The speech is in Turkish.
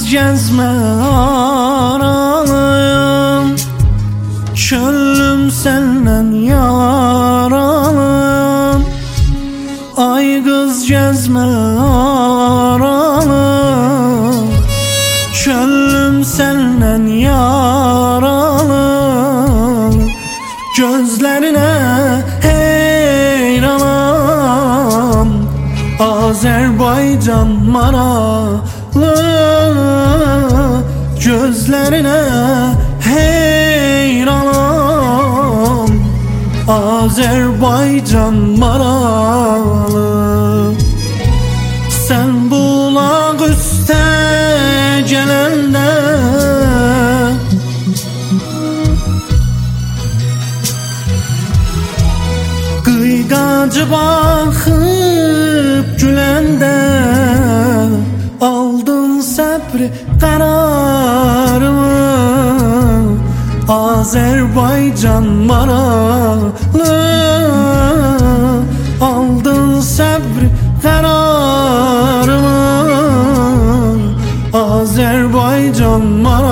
kız gezme aralım, çöllüm senden yaralım. Ay kız gezme aralım, çöllüm senden yaralım. Gözlerine heyranım, Azerbaycan maralı. Gözlerine heyranım, Azerbaycan maralı. Sen bulak üste gelende kıygacı bakıp gülende, aldın sabri kararımı, Azerbaycan maralı. Aldın sabri kararımı, Azerbaycan maralı.